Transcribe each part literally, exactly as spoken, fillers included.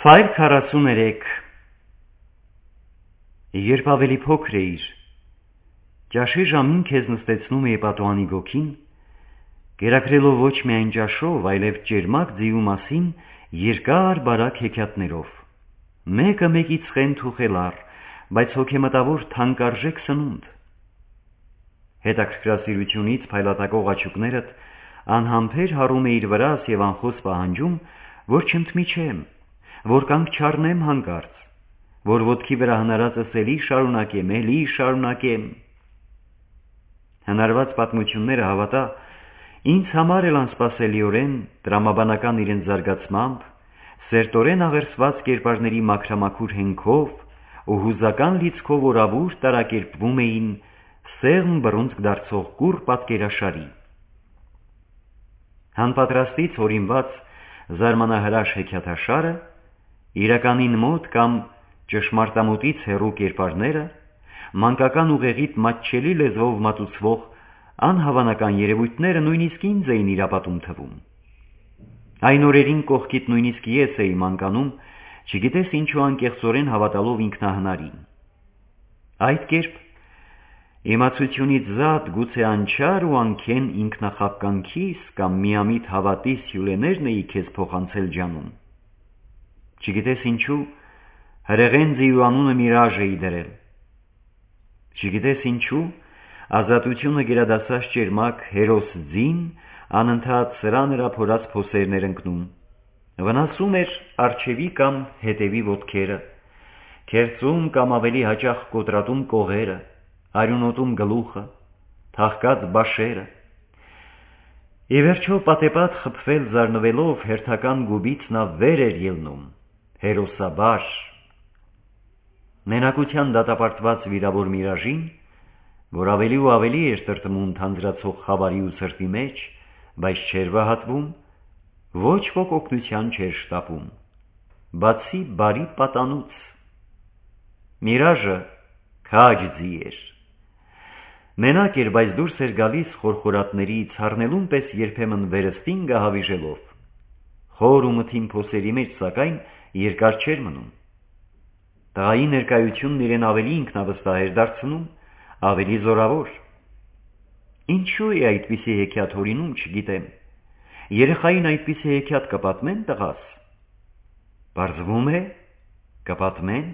Ֆայլ քառասուներեք Երբ ավելի փոքր էիր, ճաշի ժամին քեզ նստեցնում էի պատուհանի գոգին, կերակրելով ոչ միայն ճաշով, այլև ճերմակ ձիու մասին երկար բարակ հեքիաթներով, մեկը մեկից խենթ ու խելառ, բայց հոգեմտավոր թանկարժեք սնունդ։ Հետաքրքրասիրությունից փայլատակող աչուկներդ անհամբեր հառում էիր վրաս և անխոս պահանջում, որ չընդմիջեմ, որ կանգ չառնեմ հանկարծ, որ ոտքի վրա հնարածս էլի շարունակեմ, էլի շարունակեմ։ Հնարված պատմությունները, հավատա, ինձ համար էլ անսպասելիորեն, տրամաբանական իրենց զարգացմամբ, սերտորեն աղերսված կերպարների մաքրամաքուր հենքով ու հուզական լիցքով օրավուր տարակերպվում էին սեղմ բռունցք դարձող կուռ պատկերաշարի։ Հանպատրաստից հորինված զարմանահրաշ հեքիաթաշարը, իրականին մոտ կամ ճշմարտամոտից հեռու կերպարները, մանկական ուղեղիդ մատչելի լեզվով մատուցվող անհավանական երևույթները նույնիսկ ինձ էին իրապատում թվում։ Այն օրերին կողքիդ նույնիսկ ես էի մանկանում, չգիտես ինչու անկեղծորեն հավատալով ինքնահնարին։ Այդ կերպ իմացությունից զատ գուցե անչար ու անքեն ինքնախապկանքիս կամ միամիտ հավատիս հյուրերն էի քեզ փոխանցել ջանում։ Չգիտես ինչու հրեղեն ձիու անունը Միրաժ էի դրել։ Չգիտես ինչու ազատությունը գերադասած ճերմակ հերոս ձին անընդհատ սրա նրա փորած փոսերն էր ընկնում, վնասում էր առջևի կամ հետևի ոտքերը, քերծում կամ ավելի հաճախ կոտրատում կողերը, արյունոտում գլուխը, թաղկած բաշերը։ Ի վերջո պատեպատ խփվել զարնվելով հերթական գուբից նա վեր էր ելնում, հերոսաբար։ Մենակության դատապարտված վիրավոր Միրաժին, որ ավելի ու ավելի էր տրտմում թանձրացող խավարի ու սրտի մեջ, բայց չէր վհատվում, ոչ ոք օգնության չէր շտապում, բացի բարի պատանուց։ Միրաժը քաջ ձի էր։ Մենակ էր, բայց դուրս էր գալիս խորխորատներից, հառնելուն պես երբեմն վերստին գահավիժելով։ Խոր ու մթին փոսերի մեջ, սակայն, երկար չէր մնում։ Տղայի ներկայությունն իրեն ավելի ինքնավստահ էր դարձնում, ավելի զորավոր։ Ինչու է այդպիսի հեքիաթ հորինում, չգիտեմ։ Երեխային այդպիսի հեքիաթ կպատմեն տղաս։ Պարզվում է, կպատմեն։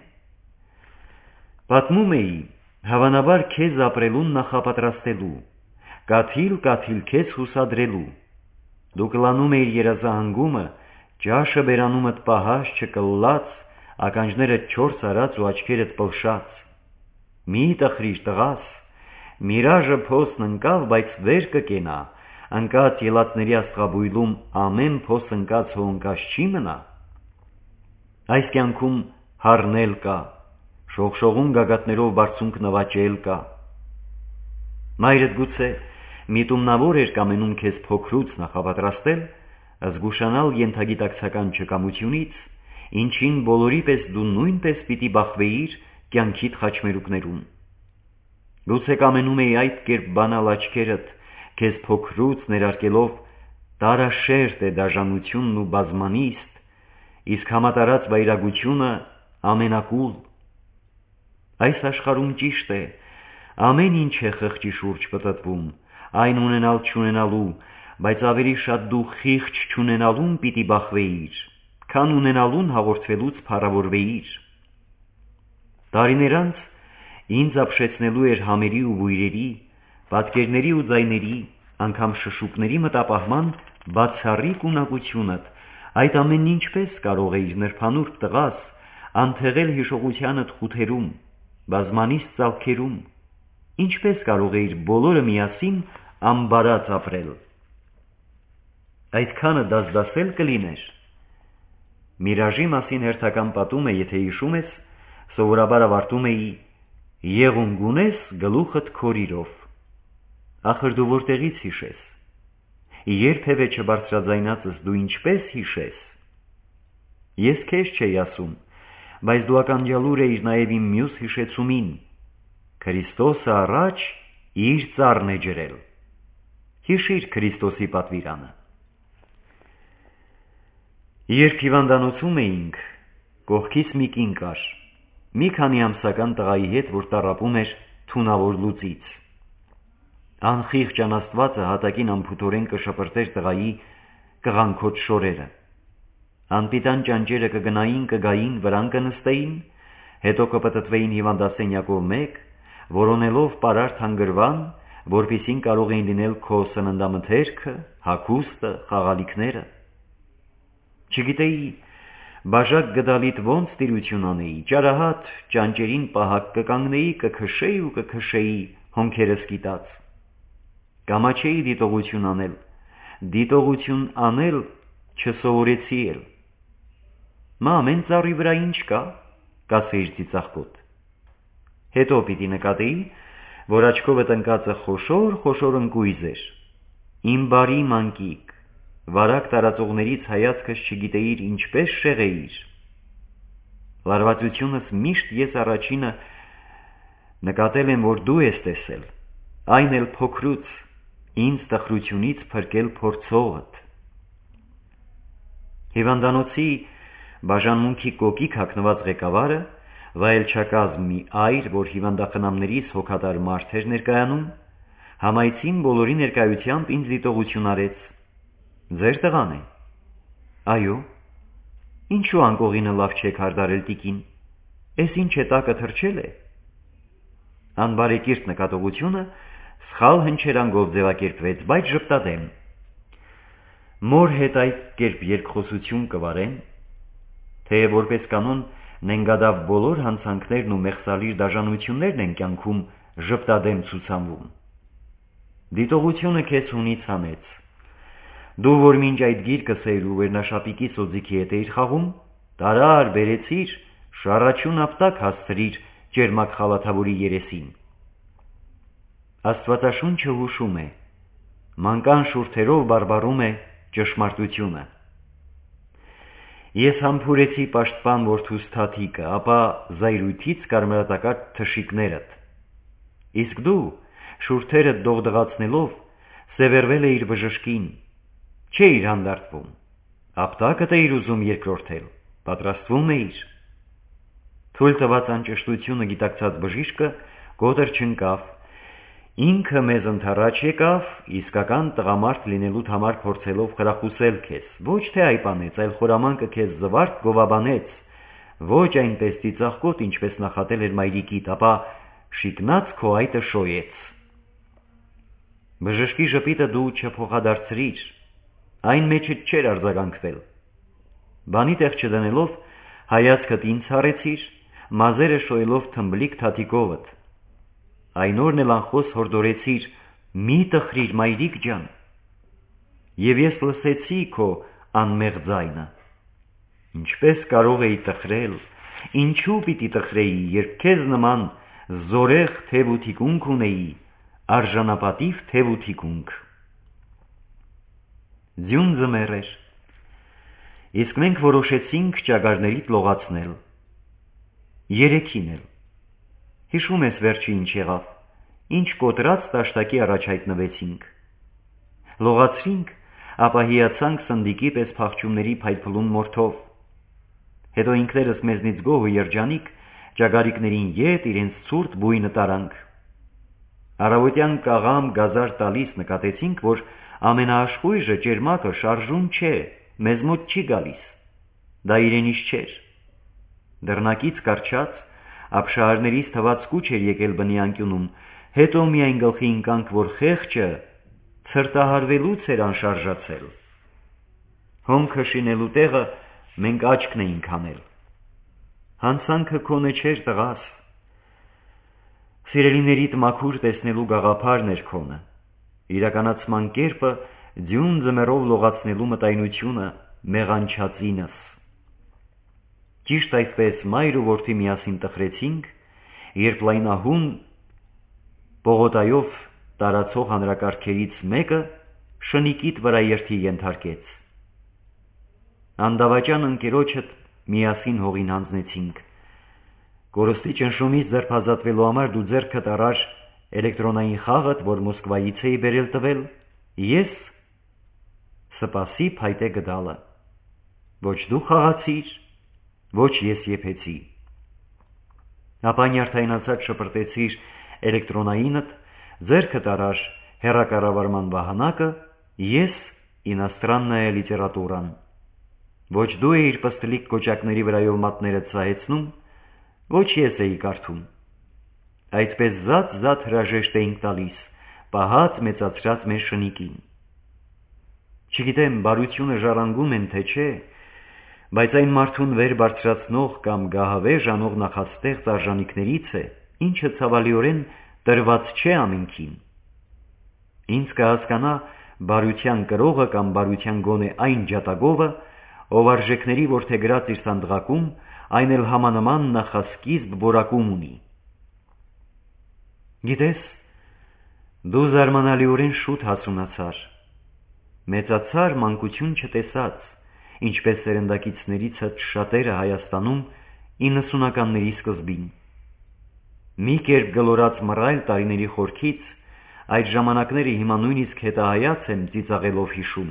Պատմում էի, հավանաբար քեզ ապրելուն նախապատրաստելու, կաթիլ-կաթիլ քեզ հուսադրելու։ Դու կլանում էիր երազահանգումը, ճաշը բերանումդ պահած չկլլած, ականջներդ չորս արած ու աչքերդ պլշած։ Մի տխրիր տղաս, Միրաժը փոսն ընկավ, բայց վեր կկենա, ընկած ելածների աստղաբույլում ամեն փոս ընկած հո ընկած չի մնա։ Այս կյանքում հառնել կա, շողշողուն գագաթներով բարձունք նվաճել կա։ Մայրդ գուցե միտումնավոր էր կամենում քեզ փոքրուց նախապատրաստել, զգուշանալ ենթագիտակցական չկամությունից, ինչին բոլորի պես դու նույնպես պիտի բախվեիր կյանքիդ խաչմերուկներում։ Գուցե կամենում էի այդ կերպ բանալ աչքերդ, քեզ փոքրուց ներարկելով տարաշերտ է դաժանությունն ու բազմանիստ, իսկ համատարած վայրագությունը ամենակուլ։ Այս աշխարհում ճիշտ է, ամեն ինչ է խղճի շուրջ պտտվում, այն ունենալ չունենալու, բայց ավելի շատ դու խիղճ չունենալուն պիտի բախվեիր, քան ունենալուն հաղորդվելուց փառավորվեիր։ Տարիներ անց ինձ ապշեցնելու էր համերի ու բույրերի, պատկերների ու ձայների, անգամ շշուկների մտապահման բացառիկ ունակությունդ, այդ ամենն ինչպես կարող էիր նրբանուրբ տղաս անթեղել հիշողությանդ խութերում, բազմանիստ ծալքերում, ինչպես կարող էիր բոլորը միասին ամբարած ապրել։ Այդքանը դասդասել կլիներ։ Միրաժի մասին հերթական պատումը, եթե հիշում ես, սովորաբար ավարտում էի եղունգ ունես գլուխդ քորիրով։ Ախր դու որտեղից հիշես։ Երբևէ չբարձրաձայնածս դու ինչպես հիշես։ Ես քեզ չէի ասում, բայց դու ականջալուր էիր նաև իմ մյուս հիշեցումին։ Քրիստոսը առաջ իր ծառն է ջրել։ Հիշիր Քրիստոսի պատվիրանը։ Երբ հիվանդանոցում էինք, Կողքից մի կին կար, մի քանի ամսական տղայի հետ, որ տառապում էր թունավոր լուծից։ Անխիղճ անաստվածը հատակին անփութորեն կշպրտեր տղայի կղանքոտ շորերը։ Անպիտան ճանճերը կգնային, կգային, վրան կնստեին, հետո կպտտվեին հիվանդասենյակով մեկ, որոնելով պարարտ հանգրվան, որպիսին կարող էին լինել քո սննդամթերքը, հագուստը, խաղալիքները։ Չգիտեի, բաժակ գդալիդ ոնց տիրություն անեի, ճարահատ ճանճերին պահակ կկանգնեի, կքշեի ու կքշեի հոնքերս կիտած։ Կամաչեի դիտողություն անել, դիտողություն անել չսովորեցի էլ։ Մա ամեն ծառի վրա ինչ կա, կասեիր ծիծաղկոտ։ Հետո պիտի նկատեի, որ աչքովը տնկածը խոշոր խոշոր ընկույզ էր, իմ բարի մանկիկ, վարակ տարածողներից հայացքս չգիտեիր ինչպես շեղեիր։ Լարվածությունս միշտ ես առաջինը նկատել եմ, որ դու ես տեսել, այն էլ փոքրուց, ինձ տխրությունից փրկել փորձողդ։ Հիվանդանոցի բաժանմունքի կոկիկ հագնված ղեկավարը, վայելչակազմ մի այր, որ հիվանդախնամներից հոգատար մարդ էր ներկայանում, համայցին բոլորի ներկայությամբ ինձ դիտողություն արեց։ Ձեր տղան է։ Այո։ Ինչու անկողինը լավ չեք հարդարել տիկին, էս ինչ է տակը թրջել է։ Անբարեկիրթ նկատողությունը սխալ հնչերանգով ձևակերպվեց, բայց ժպտադեմ։ Մոր հետ այդ կերպ երկխոսություն կվարեն, թեև որպես կանոն նենգադավ բոլոր հանցանքներն ու մեղսալիր դաժանություններն են կյանքում ժպտադեմ ցուցանվում։ Դիտողությունը քեզ հունից հանեց։ Դու որ մինչ այդ գիրկս էիր ու վերնաշապիկի սոձիքի հետ էիր խաղում, տարար բերեցիր, շառաչուն ապտակ հասցրիր ճերմակ խալաթավորի երեսին։ Աստվածաշունչը հուշում է, մանկան շուրթերով բարբարում է ճշմարտությունը։ Ես համբուրեցի պաշտպան որդուս թաթիկը, ապա զայրույթից կարմրատակար թշիկներդ։ Իսկ դու, շուրթերդ դողդղացնելով, սևերվել էիր բժշկին, չէիր հանդարտվում, ապտակդ էիր ուզում երկրորդել, պատրաստվում էիր։ Թույլ տված անճշտությունը գիտակցած բժիշկը գոտր չընկավ, ինքը մեզ ընդառաջ եկավ, իսկական տղամարդ լինելուդ համար փորձելով խրախուսել քեզ, ոչ թե այպանեց, այլ խորամանկը քեզ զվարթ գովաբանեց, ոչ այնպես ծիծաղկոտ, ինչպես նախատել էր մայրիկիդ, ապա շիկնած քո այտը շոյեց։ Բժշկի ժպիտը դու չփոխադարձրիր, այն մեջդ չէր արձագանքվել։ Բանի տեղ չդնելով, հայացքդ ինձ հառեցիր, մազերը շոյելով թմբլիկ թաթիկովդ։ Այն օրն էլ անխոս հորդորեցիր, մի տխրիր մայրիկ ջան։ Եվ ես լսեցի քո անմեղ ձայնը։ Ինչպես կարող էի տխրել, ինչու պիտի տխրեի, երբ քեզ նման զորեղ թև ու թիկունք ունեի, արժանապատիվ թև ու թիկունք։ Ձյուն ձմեռ էր, իսկ մենք որոշեցինք ճագարներիդ լողացնել։ Երեքին էլ։ Հիշում ես վերջի ինչ եղավ, ինչ կոտրած տաշտակի առաջ հայտնվեցինք։ Լողացրինք, ապա հիացանք սնդիկի պես փախչումների փայլփլուն մորթով։ Հետո ինքներս մեզնից գոհ ու երջանիկ ճագարիկներին ետ իրենց ցուրտ բույնը տարանք։ Առավոտյան կաղամ գազար տալիս նկատեցինք, որ ամենաաշխույժը ճերմակը շարժուն չէ, մեզ մոտ չի գալիս։ Դա իրենից չէր։ Դռնակից կառչած, ապշահարներից թված կուչ էր եկել բնի անկյունում, հետո միայն գլխի ընկանք, որ խեղճը ցրտահարվելուց էր անշարժացել։ Հոնքը շինելու տեղը մենք աչքն էինք հանել։ Հանցանքը քոնը չէր տղաս։ Սիրելիներիդ մաքուր տեսնելու գաղափարն էր քոնը, իրականացման կերպը ձյուն ձմեռով լողացնելու մտայնությունը մեղանչածինս։ Ճիշտ այդպես մայր ու որդի միասին տխրեցինք, երբ լայնահուն պողոտայով տարածող հանրակարգերից մեկը շնիկիդ վրա երթի ենթարկեց։ Անդավաճան ընկերոջդ միասին հողին հանձնեցինք։ Կորստի ճնշումից ձերբազատվելու համար դու ձեռքդ առար էլեկտրոնային խաղդ, որ Մոսկվայից էի բերել տվել, ես սպասի փայտե գդալը։ Ոչ դու խաղացիր, ոչ ես եփեցի։ Ապա նյարդայնացած շպրտեցիր էլեկտրոնայինդ, ձեռքդ առար հեռակառավարման վահանակը, ես ինաստրաննայա լիտերատուրան։ Ոչ դու էիր պստլիկ կոճակների վրայով մատներդ սահեցնում, ոչ ես էի կարդում։ Այդպես զատ-զատ հրաժեշտ էինք տալիս, պահած մեծացրած մեր շնիկին։ Չգիտեմ, բարությունը ժառանգում են, թե չէ, բայց այն մարդուն վեր բարձրացնող կամ գահավեժ անող նախաստեղծ արժանիքներից է, ինչը ցավալիորեն տրված չէ ամենքին։ Ինձ կհասկանա բարության կրողը կամ բարության գոնե այն ջատագովը, ով արժեքների որդեգրած իր սանդղակում, այն էլ համանման նախասկիզբ որակում ունի։ Գիտես, դու զարմանալիորեն շուտ հասունացար, մեծացար մանկություն չտեսած, ինչպես սերնդակիցներիցդ շատերը Հայաստանում իննսունականների սկզբին։ Մի կերպ գլորած մռայլ տարիների խորքից այդ ժամանակները հիմա նույնիսկ հետահայաց եմ ծիծաղելով հիշում։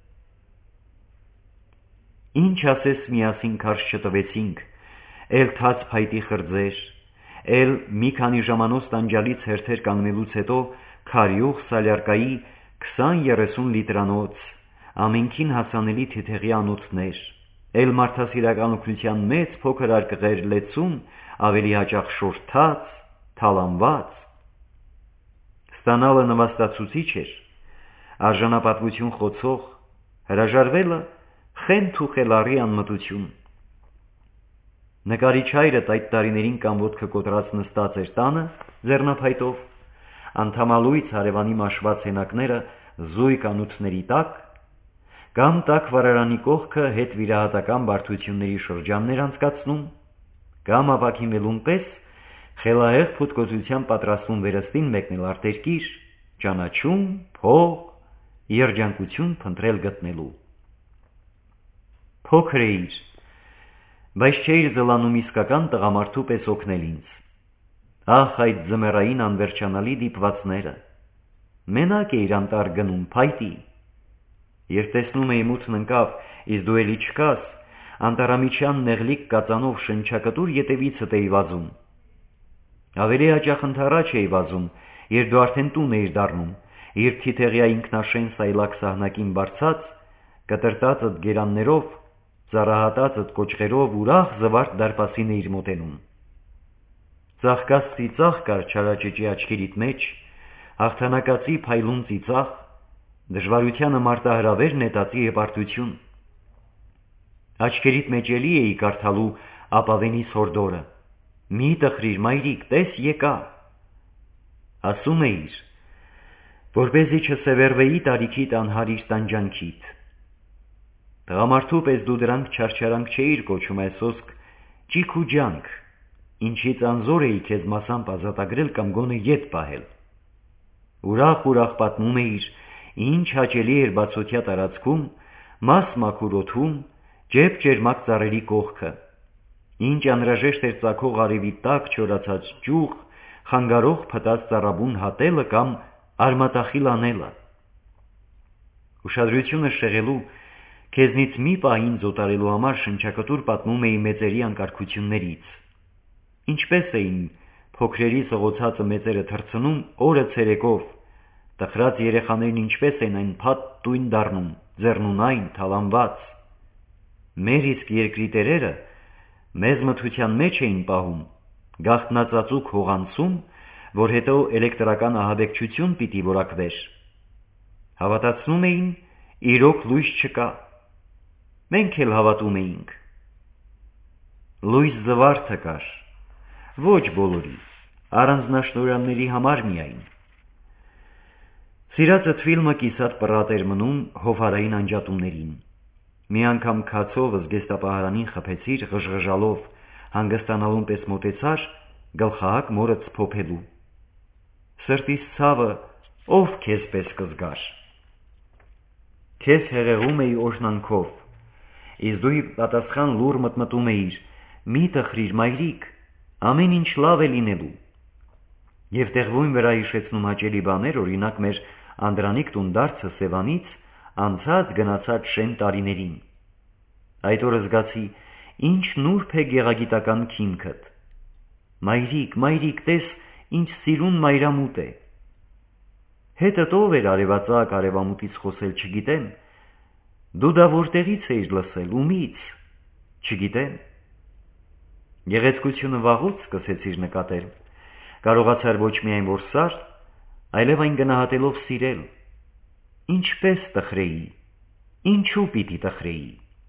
Ինչ ասես միասին քարշ չտվեցինք, էլ թաց փայտի խրձեր, էլ մի քանի ժամանոց տանջալից հերթեր կանգնելուց հետո քարյուղ սալյարկայի քսան-երեսուն լիտրանոց, ամենքին հասանելի թիթեղի անոթներ, էլ մարդասիրական օգնության մեծ փոքր արկղեր լեցուն, ավելի հաճախ շորթած, թալանված։ Ստանալը նվաստացուցիչ էր, արժանապատվություն խոցող, հրաժարվելը խենթ ու խելառի անմտություն։ Նկարիչ հայրդ այդ տարիներին կամ ոտքը կոտրած նստած էր տանը ձեռնափայտով, անդամալույց հարևանի մաշված հենակները զույգ անոթների տակ, կամ տաք վարարանի կողքը հետ վիրահատական բարդությունների շրջաններ անցկացնում, կամ ապաքինվելուն պես խելահեղ փոթկոցության պատրաստվում վերստին մեկնել արտերկիր, ճանաչում, փող, երջանկություն փնտրել գտնելու։ Փոքր էիր, բայց չէիր զլանում իսկական տղամարդու պես օգնել ինձ։ Ահ, այդ ձմեռային անվերջանալի դիպվածները, մենակ էիր անտառ գնում, փայտի։ Երբ տեսնում էի մութն ընկավ, իսկ դու էլի չկաս, անտառամիջյան նեղլիկ կածանով շնչակտուր ետևիցդ էի վազում։ Ավելի հաճախ ընդառաջ էի վազում, երբ դու արդեն տուն էիր դառնում, երբ թիթեղյա ինքնաշեն սայլակ սահնակին բարձած, կտրտածդ գերաններով, ծառահատածդ կոճղերով ուրախ զվարթ դարպասին էիր մոտենում։ Ծաղկած ծիծաղ կար չարաճճի աչքերիդ մեջ, հաղթանակացի փայլուն ծիծաղ, դժվարությանը մարտահրավեր նետածի հպարտություն։ Աչքերիդ մեջ էլի էի կարդալու ապավենիս հորդորը. մի տխրիր, մայրիկ, տես եկա։ Ասում էիր, որպեսզի չսևեռվեի տարիքիդ անհարիր տանջանքիդ։ Տղամարդու պես դու դրանք չարչարանք չէիր կոչում, այս ոսկ ճիք ու ջանք, ինչից անզոր էի քեզ մասամբ ազատագրել կամ գոնե ետ պահել։ Ուրախ-ուրախ պատմում էիր, ինչ հաճելի էր բացօթյա տարածքում, մաս մաքուր օդում, ջեփ ճերմակ ծառերի կողքը, ինչ անհրաժեշտ էր ծագող արևի տակ չորացած ճյուղ, խանգարող փտած ծառաբուն հատելը կամ արմատախիլ անելը։ Ուշադրությունը շեղելու, քեզնից մի պահին զոտարելու համար շնչակտուր պատմում էի մեծերի անկարգություններից։ Ինչպես էին փոքրերի սղոցածը մեծերը թռցնում օրը ցերեկով, տխրած երեխաներն ինչպես են այն փաթ տույն դառնում, ձեռնունայն, թալանված։ Մեր իսկ երկրի տերերը մեզ մթության մեջ էին պահում, գաղտնածածուկ հողանցում, որ հետո էլեկտրական ահաբեկչություն պիտի որակվեր։ Հավատացնում էին, իրոք լույս չկա։ Մենք էլ հավատում էինք։ Լույս զվարթը կար, ոչ բոլորի, առանձնաշնորհանների համար միայն։ Սիրածդ ֆիլմը կիսատ պռատ էր մնում հովհարային անջատումներին։ Մի անգամ քացով զգեստապահարանին խփեցիր ղժղժալով, հանգստանալուն պես մոտեցար, գլխահակ մորդ սփոփելու։ Սրտիս ցավը ով քեզ պես կզգար։ Քեզ հեղեղում էի օրհնանքով, իսկ դու պատասխան լուռ մտմտում էիր, մի տխրիր, մայրիկ, ամեն ինչ լավ է լինելու։ Եվ տեղվույն վրա հիշեցնում հաճելի բաներ, օրինակ մեր Անդրանիկ տունդարձը Սևանից անցած գնացած շեն տարիներին։ Այդ օրը զգացի, ինչ նուրբ է գեղագիտական քիմքդ։ Մայրիկ, մայրիկ, տես, ինչ սիրուն մայրամուտ է։ Հետդ ով էր արևածագ արևամուտից խոսել, չգիտեմ։ Դու դա որտեղից էիր լսել, ումից, չգիտեմ։ Գեղեցկությունը վաղուց սկսեցիր նկատել, կարողացար ոչ միայն որ սար, այլև այն գնահատելով սիրել։ Ինչպես տխրեի, ինչու պիտի տխրեի։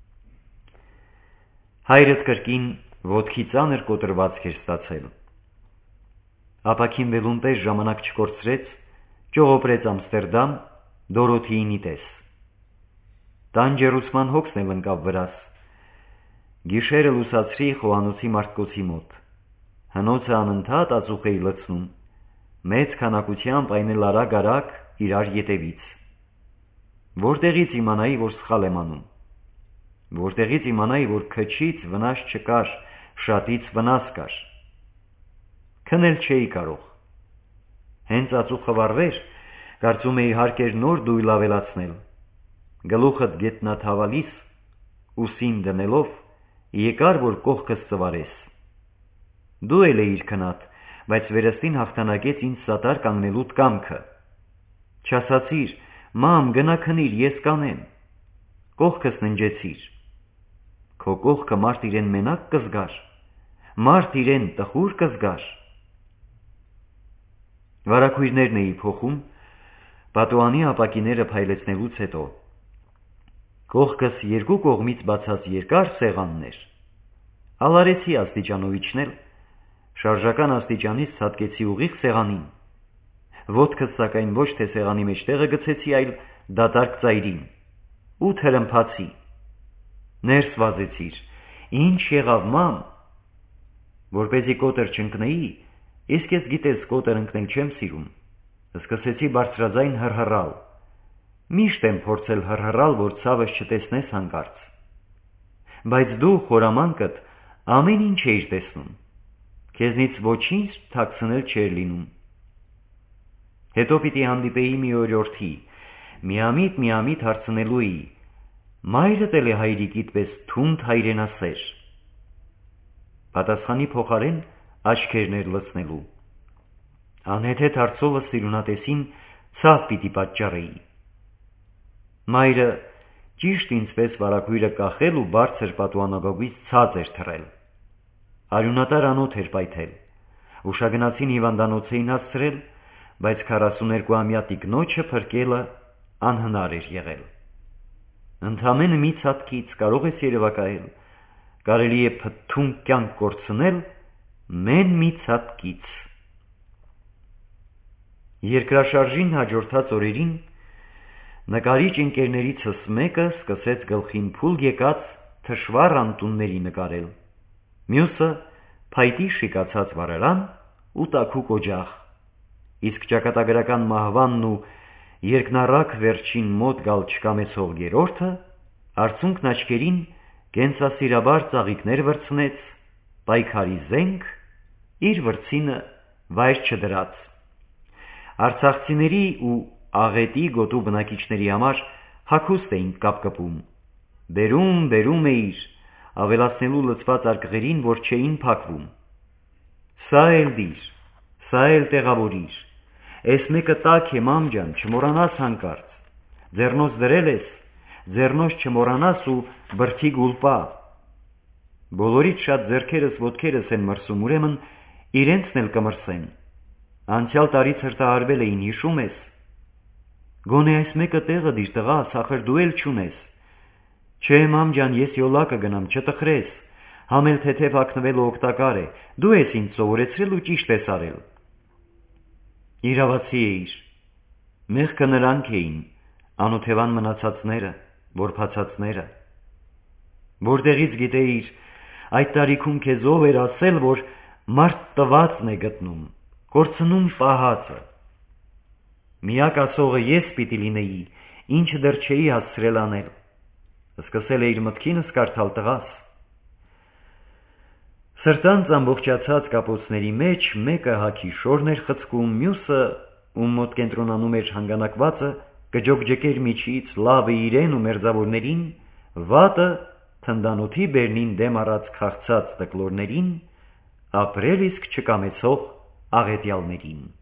Հայրդ կրկին ոտքի ծանր կոտրվածք էր ստացել։ Ապաքինվելուն պես ժամանակ չկորցրեց, ճողոպրեց Ամստերդամ, Դորոթիինի պես։ Տան ջեռուցման հոգսն էլ ընկավ վրաս։ Գիշերը լուսացրի խոհանոցի մարդկոցի մոտ։ Հնոցը անընդհատ ածուխ էի լցնում, մեծ քանակությամբ այն էլ արագ-արագ իրար ետևից։ Որտեղից իմանայի, որ սխալ եմ անում։ Որտեղից իմանայի, որ քչից վնաս չկար, շատից վնաս կար։ Քնել չէի կարող։ Հենց ածուխը վառվեր, կարծում էի հարկ էր նոր դույլ ավելացնել։ Գլուխդ գետնաթավալիս, ուսին դնելով, եկար, որ կողքս ծվարես։ Դու էլ էիր քնած, բայց վերստին հաղթանակեց ինձ սատար կանգնելուտ կամքը։ Չասացիր, մամ, գնա քնիր, ես կանեմ։ Կողքս ննջեցիր։ Քո կողքը մարդ իրեն մենակ կզգար, մարդ իրեն տխուր կզգար։ Վարագույրներն էի փոխում, պատուանի ապակիները փայլեցնելուց հետո։ Կողքս երկու կողմից բացած երկար սեղաններ։ Ալարեցի աստիճանով իջնել, շարժական աստիճանից ցատկեցի ուղիղ սեղանին։ Ոտքս սակայն ոչ թե սեղանի մեջտեղը գցեցի, այլ դատարկ ծայրին, ու թրմփացի։ Ներս վազեցիր, ինչ եղավ, մամ։ Որպեսզի կոտր չընկնեի, իսկ ես գիտես կոտր ընկնել չեմ սիրում, սկսեցի բարձրաձայն հռհռալ։ Միշտ եմ փորձել հռհռալ, որ ցավս չտեսնես հանկարծ։ Բայց դու խորամանկդ ամեն ինչ էիր տեսնում, քեզնից ոչինչ թաքցնել չէր լինում։ Հետո պիտի հանդիպեի մի օրիորդի, միամիտ միամիտ հարցնելու էի. մայրդ էլ է հայրիկիդ պես թունդ հայրենասեր։ Պատասխանի փոխարեն աչքերներ լցնելու։ Անհեթեթ հարցովը սիրունատեսին ցավ պիտի պատճառեի։ Մայրը ճիշտ ինձպես վարագույրը կախել ու բարձր պատուանագոգից ցած էր թռել։ Արյունատար անոթ էր պայթել, ուշագնացին հիվանդանոց էին հասցրել, բայց քառասուներկուամյա տիկնոջը փրկելը անհնար էր եղել։ Ընդամենը մի ցատկից կարող ես երևակայել, կարելի է փթթուն կյանք կորցնել մեն մի ցատկից։ Երկրաշարժին հաջորդած օրերին նկարիչ ընկերներիցս մեկը սկսեց գլխին փուլ եկած թշվառ անտունների նկարել, մյուսը փայտի շիկացած վարարան ու տաքուկ օջախ, իսկ ճակատագրական մահվանն ու երկնառակ վերջին մոտ գալ չկամեցող երրորդը արցունքն աչքերին կենսասիրաբար ծաղիկներ վրցնեց, պայքարի զենք, իր վրցինը վայր չդրած։ Արցախցիների ու աղետի գոտու բնակիչների համար հագուստ էինք կապկպում, բերում, բերում էիր, ավելացնելու լցված արկղերին, որ չէին փակվում։ Սա էլ դիր, սա էլ տեղավորիր, էս մեկը տաք է, մամ ջան, չմոռանաս հանկարծ, ձեռնոց դրել ես, ձեռնոց չմոռանաս ու բրդի գուլպա։ Բոլորից շատ ձեռքերս ոտքերս են մրսում, ուրեմն իրենցն էլ կմրսեն։ Անցյալ տարի ցրտահարվել էին, հիշում ես։ Գոնե այս մեկը տեղը դիր, տղա, սախր դու էլ չունես։ Չէ, մամ ջան, ես յոլա կգնամ, չտխրես, համել թեթև հագնվելը օգտակար է, դու ես ինձ սովորեցրել ու ճիշտ ես արել։ Իրավացի էիր, մեղքը նրանք էին, անօթևան մնացածները, որբացածները։ Որտեղից գիտեիր, այդ տարիքում քեզ ով էր ասել, որ մարդ տվածն է գտնում, կորցնում պահածը։ Միակ ասողը ես պիտի լինեի, ինչը դեռ չէի հասցրել անել։ Սկսել էիր մտքինս կարդալ, տղաս։ Սրտանց ամբողջացած կապոցների մեջ մեկը հագի շորն էր խցկում, մյուսը, ում մոտ կենտրոնանում էր հանգանակվածը, կջոկջկեր միջից, լավը իրեն ու մերձավորներին, վատը թնդանոթի բերնին դեմ առած քաղցած տկլորներին, ապրել իսկ չկամեցող աղետյալներին։